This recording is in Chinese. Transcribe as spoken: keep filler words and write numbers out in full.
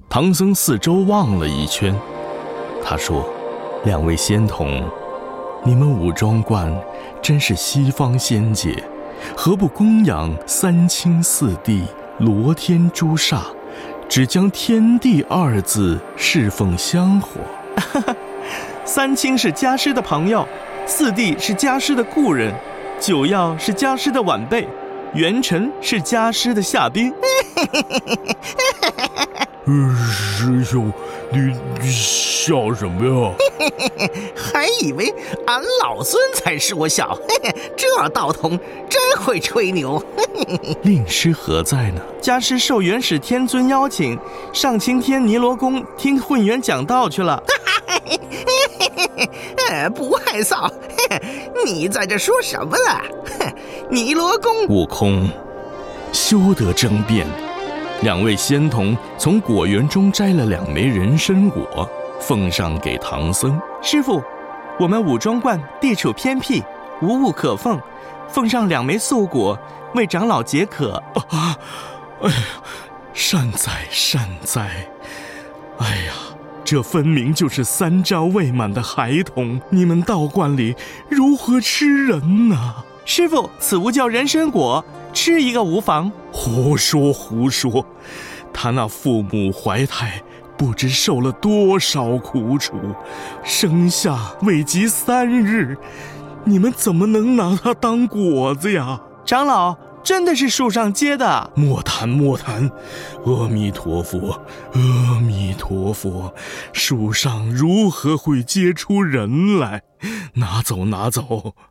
唐僧四周望了一圈，他说：两位仙童，你们武装观真是西方仙界，何不供养三清四帝、罗天朱煞，只将天地二字侍奉香火？ 三清是家师的朋友，四帝是家师的故人，九曜是家师的晚辈，元辰是家师的下宾。 呃，师兄，你你笑什么呀？ 还以为俺老孙才说笑，这道童真会吹牛。 令师何在呢？ 家师受元始天尊邀请，上青天尼罗宫听混元讲道去了。 不害臊，你在这说什么呢？尼罗宫…… 悟空，休得争辩。两位仙童从果园中摘了两枚人参果，奉上给唐僧。 师父，我们武装观地处偏僻，无物可奉，奉上两枚素果，为长老解渴。 啊！哎呀，善哉善哉！哎呀，这分明就是三朝未满的孩童，你们道观里如何吃人呢？ 师父，此物叫人参果，吃一个无妨。 胡说胡说，他那父母怀胎，不知受了多少苦楚，生下未及三日，你们怎么能拿它当果子呀？ 长老，真的是树上结的。 莫谈莫谈，阿弥陀佛，阿弥陀佛，树上如何会结出人来？拿走拿走。